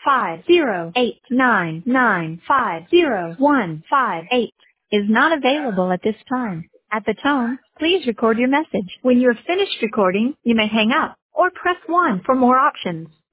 508995015 is not available at this time. At the tone, please record your message. When you're finished recording, you may hang up or press 1 for more options.